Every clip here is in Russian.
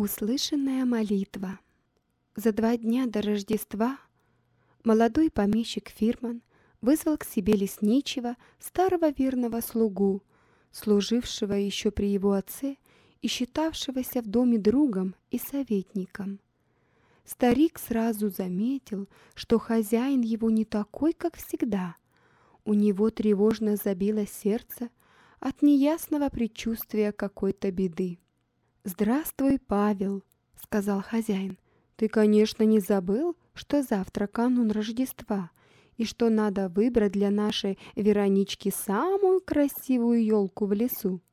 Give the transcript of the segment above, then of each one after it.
Услышанная молитва. За 2 дня до Рождества молодой помещик Фирман вызвал к себе лесничего, старого верного слугу, служившего еще при его отце и считавшегося в доме другом и советником. Старик сразу заметил, что хозяин его не такой, как всегда. У него тревожно забилось сердце от неясного предчувствия какой-то беды. «Здравствуй, Павел», — сказал хозяин. «Ты, конечно, не забыл, что завтра канун Рождества, и что надо выбрать для нашей Веронички самую красивую елку в лесу?»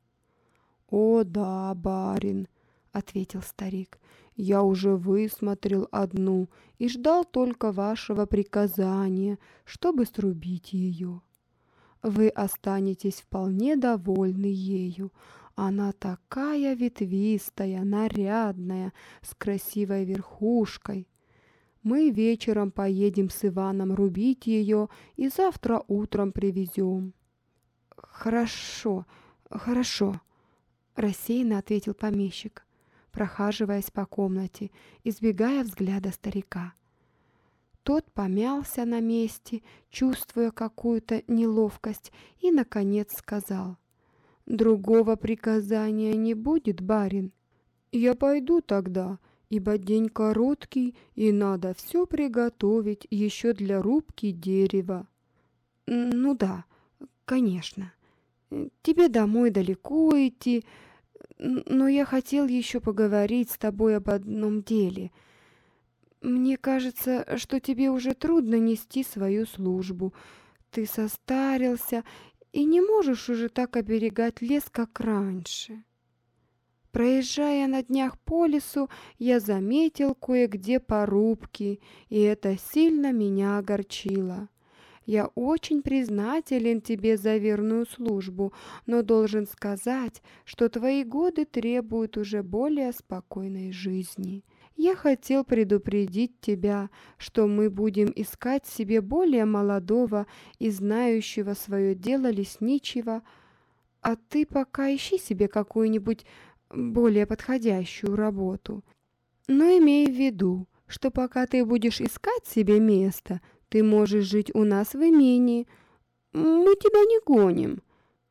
«О да, барин», — ответил старик, — «я уже высмотрел одну и ждал только вашего приказания, чтобы срубить ее. Вы останетесь вполне довольны ею. Она такая ветвистая, нарядная, с красивой верхушкой. Мы вечером поедем с Иваном рубить ее и завтра утром привезем». «Хорошо, хорошо», — рассеянно ответил помещик, прохаживаясь по комнате, избегая взгляда старика. Тот помялся на месте, чувствуя какую-то неловкость, и, наконец, сказал: «Другого приказания не будет, барин. Я пойду тогда, ибо день короткий, и надо все приготовить еще для рубки дерева». «Ну да, конечно. Тебе домой далеко идти, но я хотел еще поговорить с тобой об одном деле. Мне кажется, что тебе уже трудно нести свою службу. Ты состарился и не можешь уже так оберегать лес, как раньше. Проезжая на днях по лесу, я заметил кое-где порубки, и это сильно меня огорчило. Я очень признателен тебе за верную службу, но должен сказать, что твои годы требуют уже более спокойной жизни. Я хотел предупредить тебя, что мы будем искать себе более молодого и знающего свое дело лесничего, а ты пока ищи себе какую-нибудь более подходящую работу. Но имей в виду, что пока ты будешь искать себе место, ты можешь жить у нас в имении. Мы тебя не гоним».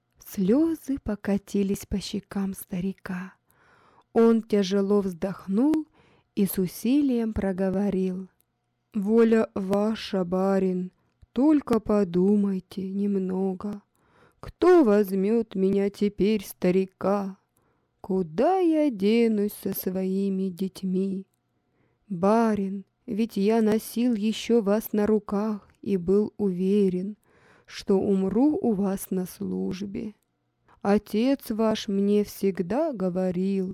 Слезы покатились по щекам старика. Он тяжело вздохнул и с усилием проговорил: «Воля ваша, барин, только подумайте немного. Кто возьмет меня теперь, старика? Куда я денусь со своими детьми? Барин, ведь я носил еще вас на руках и был уверен, что умру у вас на службе. Отец ваш мне всегда говорил: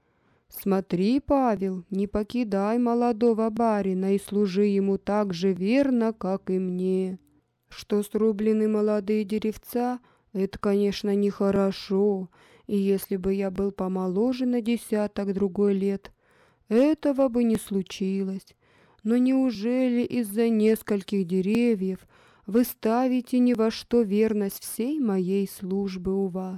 смотри, Павел, не покидай молодого барина и служи ему так же верно, как и мне. Что срублены молодые деревца, это, конечно, нехорошо, и если бы я был помоложе на 10-другой лет, этого бы не случилось. Но неужели из-за нескольких деревьев вы ставите ни во что верность всей моей службы у вас?»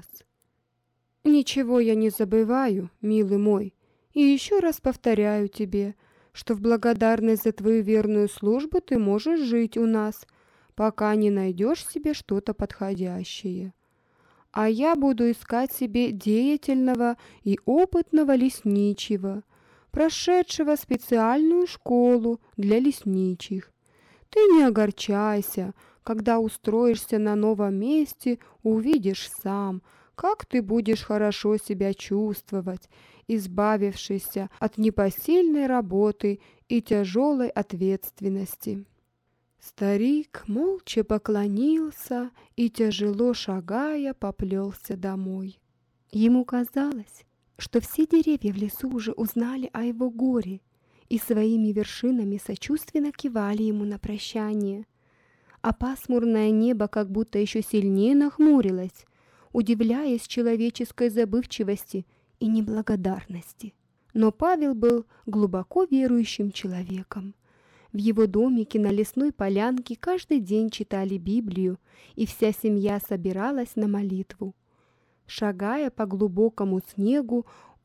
«Ничего я не забываю, милый мой, и еще раз повторяю тебе, что в благодарность за твою верную службу ты можешь жить у нас, пока не найдешь себе что-то подходящее. А я буду искать себе деятельного и опытного лесничего, прошедшего специальную школу для лесничих. Ты не огорчайся, когда устроишься на новом месте, увидишь сам, как ты будешь хорошо себя чувствовать, избавившийся от непосильной работы и тяжелой ответственности». Старик молча поклонился и, тяжело шагая, поплелся домой. Ему казалось, что все деревья в лесу уже узнали о его горе и своими вершинами сочувственно кивали ему на прощание, а пасмурное небо как будто еще сильнее нахмурилось, удивляясь человеческой забывчивости и неблагодарности. Но Павел был глубоко верующим человеком. В его домике на лесной полянке каждый день читали Библию, и вся семья собиралась на молитву. Шагая по глубокому снегу,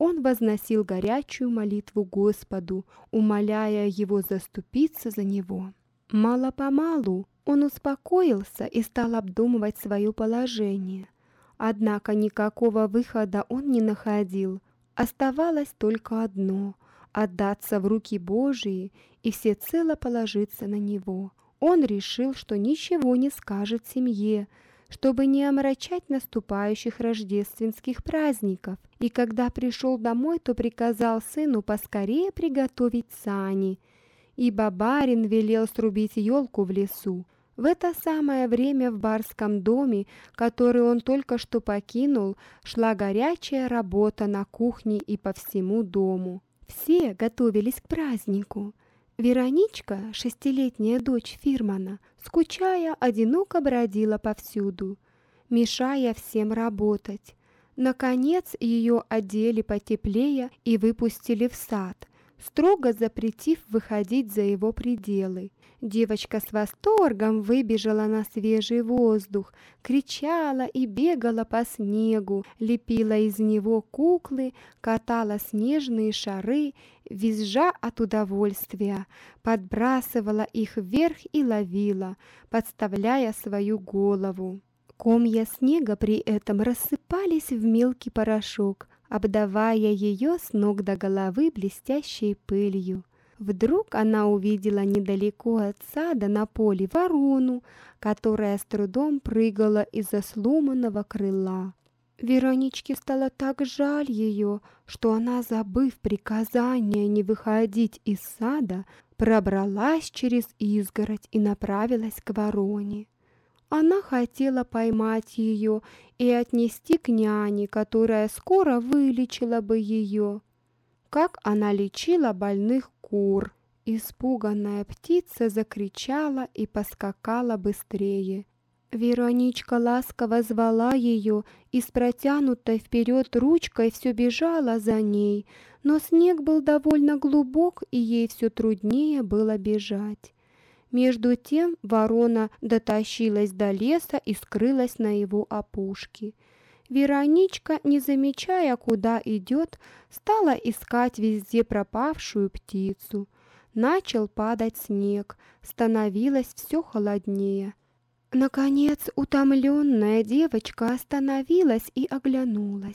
он возносил горячую молитву Господу, умоляя его заступиться за него. Мало-помалу он успокоился и стал обдумывать свое положение. Однако никакого выхода он не находил. Оставалось только одно — отдаться в руки Божии и всецело положиться на Него. Он решил, что ничего не скажет семье, чтобы не омрачать наступающих рождественских праздников. И когда пришел домой, то приказал сыну поскорее приготовить сани, ибо барин велел срубить елку в лесу. В это самое время в барском доме, который он только что покинул, шла горячая работа на кухне и по всему дому. Все готовились к празднику. Вероничка, 6-летняя дочь Фирмана, скучая, одиноко бродила повсюду, мешая всем работать. Наконец ее одели потеплее и выпустили в сад, строго запретив выходить за его пределы. Девочка с восторгом выбежала на свежий воздух, кричала и бегала по снегу, лепила из него куклы, катала снежные шары, визжа от удовольствия, подбрасывала их вверх и ловила, подставляя свою голову. Комья снега при этом рассыпались в мелкий порошок, обдавая ее с ног до головы блестящей пылью. Вдруг она увидела недалеко от сада на поле ворону, которая с трудом прыгала из-за сломанного крыла. Вероничке стало так жаль ее, что она, забыв приказание не выходить из сада, пробралась через изгородь и направилась к вороне. Она хотела поймать ее и отнести к няне, которая скоро вылечила бы ее. Как она лечила больных кур. Испуганная птица закричала и поскакала быстрее. Вероничка ласково звала ее и с протянутой вперед ручкой все бежала за ней, но снег был довольно глубок, и ей все труднее было бежать. Между тем ворона дотащилась до леса и скрылась на его опушке. Вероничка, не замечая, куда идет, стала искать везде пропавшую птицу. Начал падать снег, становилось все холоднее. Наконец, утомленная девочка остановилась и оглянулась.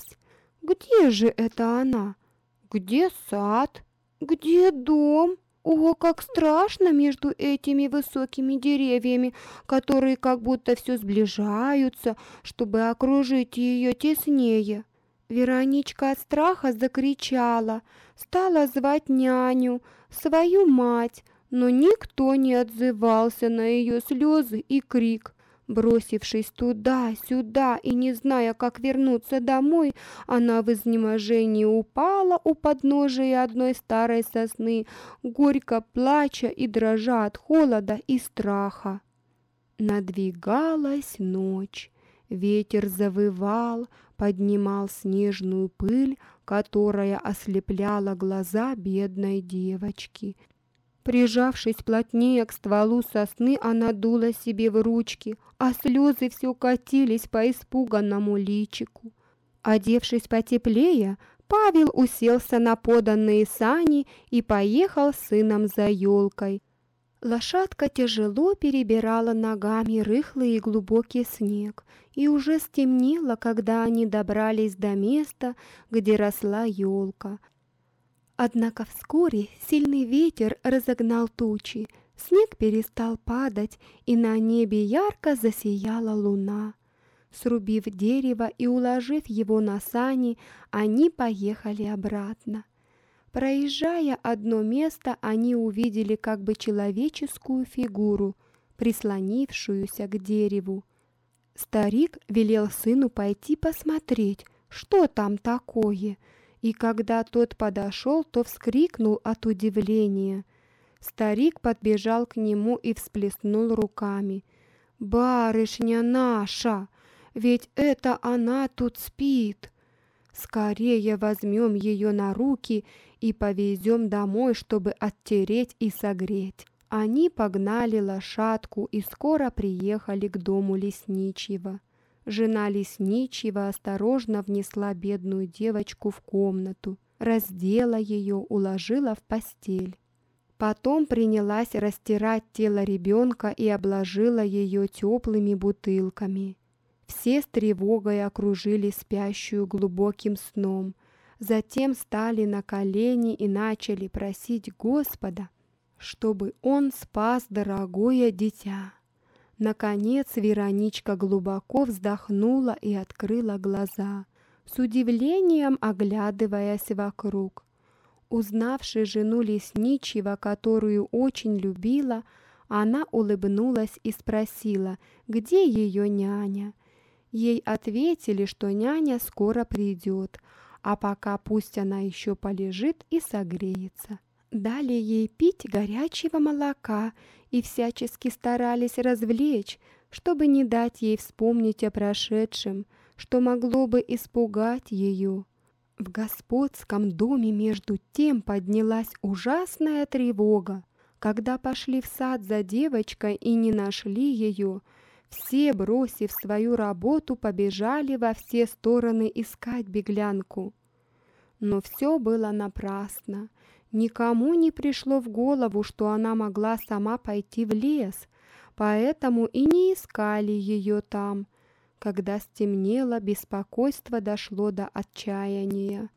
Где же это она? Где сад? Где дом? О, как страшно между этими высокими деревьями, которые как будто все сближаются, чтобы окружить ее теснее. Вероничка от страха закричала, стала звать няню, свою мать, но никто не отзывался на ее слезы и крик. Бросившись туда-сюда и не зная, как вернуться домой, она в изнеможении упала у подножия одной старой сосны, горько плача и дрожа от холода и страха. Надвигалась ночь. Ветер завывал, поднимал снежную пыль, которая ослепляла глаза бедной девочки. Прижавшись плотнее к стволу сосны, она дула себе в ручки, а слезы все катились по испуганному личику. Одевшись потеплее, Павел уселся на поданные сани и поехал с сыном за елкой. Лошадка тяжело перебирала ногами рыхлый и глубокий снег, и уже стемнело, когда они добрались до места, где росла елка. Однако вскоре сильный ветер разогнал тучи, снег перестал падать, и на небе ярко засияла луна. Срубив дерево и уложив его на сани, они поехали обратно. Проезжая одно место, они увидели как бы человеческую фигуру, прислонившуюся к дереву. Старик велел сыну пойти посмотреть, что там такое, и когда тот подошел, то вскрикнул от удивления. Старик подбежал к нему и всплеснул руками. «Барышня наша! Ведь это она тут спит! Скорее возьмем ее на руки и повезем домой, чтобы оттереть и согреть». Они погнали лошадку и скоро приехали к дому лесничего. Жена лесничего осторожно внесла бедную девочку в комнату, раздела ее, уложила в постель. Потом принялась растирать тело ребенка и обложила ее теплыми бутылками. Все с тревогой окружили спящую глубоким сном, затем стали на колени и начали просить Господа, чтобы Он спас дорогое дитя. Наконец Вероничка глубоко вздохнула и открыла глаза, с удивлением оглядываясь вокруг. Узнавши жену лесничего, которую очень любила, она улыбнулась и спросила, где ее няня. Ей ответили, что няня скоро придет, а пока пусть она еще полежит и согреется. Дали ей пить горячего молока и всячески старались развлечь, чтобы не дать ей вспомнить о прошедшем, что могло бы испугать ее. В господском доме между тем поднялась ужасная тревога. Когда пошли в сад за девочкой и не нашли ее, все, бросив свою работу, побежали во все стороны искать беглянку. Но все было напрасно. Никому не пришло в голову, что она могла сама пойти в лес, поэтому и не искали ее там. Когда стемнело, беспокойство дошло до отчаяния.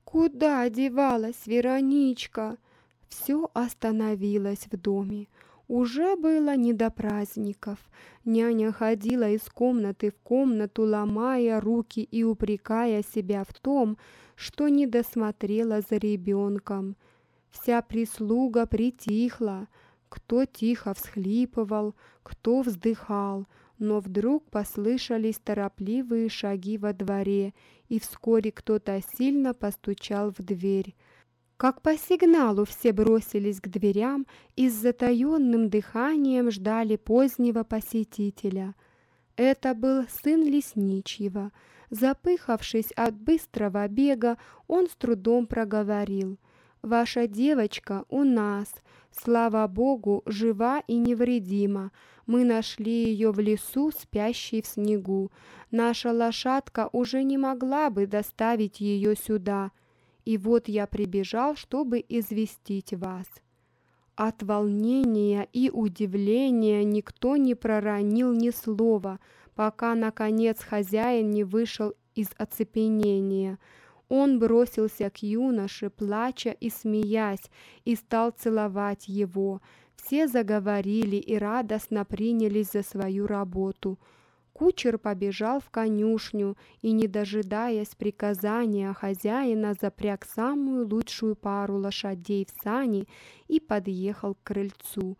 Куда девалась Вероничка? Все остановилось в доме. Уже было не до праздников. Няня ходила из комнаты в комнату, ломая руки и упрекая себя в том, что не досмотрела за ребенком. Вся прислуга притихла. Кто тихо всхлипывал, кто вздыхал, но вдруг послышались торопливые шаги во дворе, и вскоре кто-то сильно постучал в дверь. Как по сигналу все бросились к дверям и с затаенным дыханием ждали позднего посетителя. Это был сын лесничего. Запыхавшись от быстрого бега, он с трудом проговорил: «Ваша девочка у нас, слава Богу, жива и невредима. Мы нашли ее в лесу, спящей в снегу. Наша лошадка уже не могла бы доставить ее сюда. И вот я прибежал, чтобы известить вас». От волнения и удивления никто не проронил ни слова, пока, наконец, хозяин не вышел из оцепенения. Он бросился к юноше, плача и смеясь, и стал целовать его. Все заговорили и радостно принялись за свою работу. Кучер побежал в конюшню и, не дожидаясь приказания хозяина, запряг самую лучшую пару лошадей в сани и подъехал к крыльцу.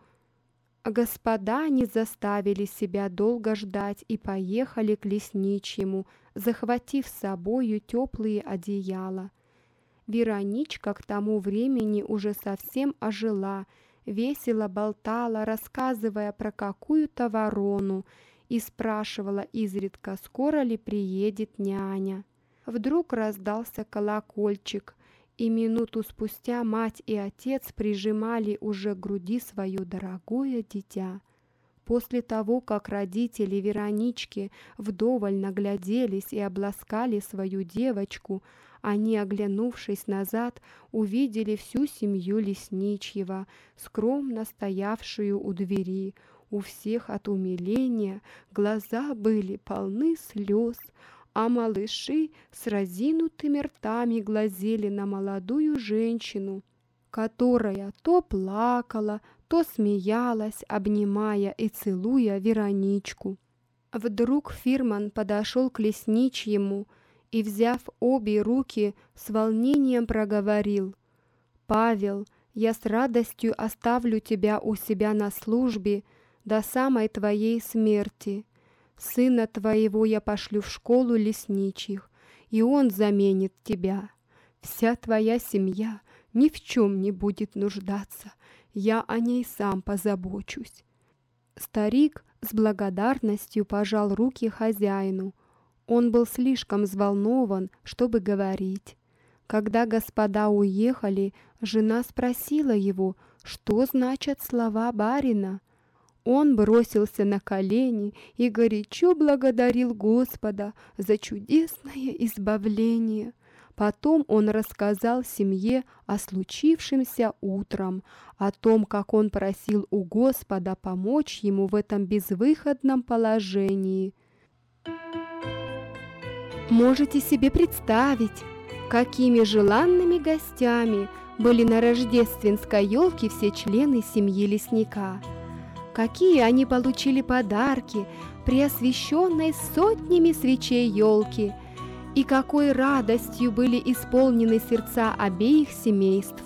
Господа не заставили себя долго ждать и поехали к лесничему, захватив с собою теплые одеяла. Вероничка к тому времени уже совсем ожила, весело болтала, рассказывая про какую-то ворону, и спрашивала изредка, скоро ли приедет няня. Вдруг раздался колокольчик, и минуту спустя мать и отец прижимали уже к груди свое дорогое дитя. После того, как родители Веронички вдоволь нагляделись и обласкали свою девочку, они, оглянувшись назад, увидели всю семью лесничьего, скромно стоявшую у двери. У всех от умиления глаза были полны слез, а малыши с разинутыми ртами глазели на молодую женщину, которая то плакала, то смеялась, обнимая и целуя Вероничку. Вдруг Фирман подошел к лесничьему и, взяв обе руки, с волнением проговорил: «Павел, я с радостью оставлю тебя у себя на службе до самой твоей смерти. Сына твоего я пошлю в школу лесничьих, и он заменит тебя. Вся твоя семья ни в чем не будет нуждаться, я о ней сам позабочусь». Старик с благодарностью пожал руки хозяину. Он был слишком взволнован, чтобы говорить. Когда господа уехали, жена спросила его, что значат слова барина. Он бросился на колени и горячо благодарил Господа за чудесное избавление. Потом он рассказал семье о случившемся утром, о том, как он просил у Господа помочь ему в этом безвыходном положении. Можете себе представить, какими желанными гостями были на рождественской елке все члены семьи лесника. Какие они получили подарки при освещенной сотнями свечей елки, и какой радостью были исполнены сердца обеих семейств.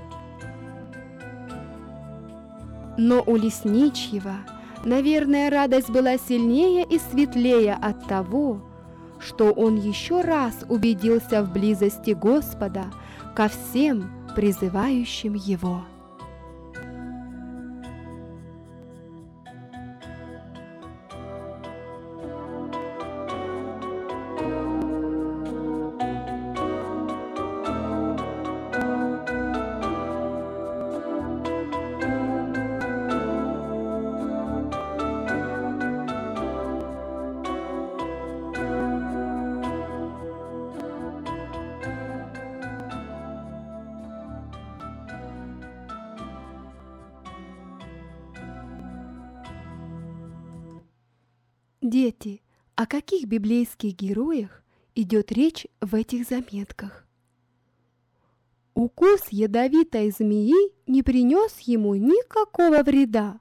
Но у лесничего, наверное, радость была сильнее и светлее от того, что он еще раз убедился в близости Господа ко всем призывающим Его. Дети, о каких библейских героях идет речь в этих заметках? Укус ядовитой змеи не принес ему никакого вреда.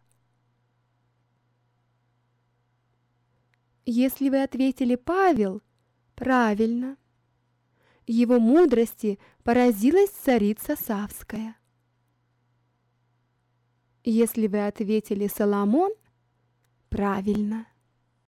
Если вы ответили Павел, правильно. Его мудрости поразилась царица Савская. Если вы ответили Соломон, правильно.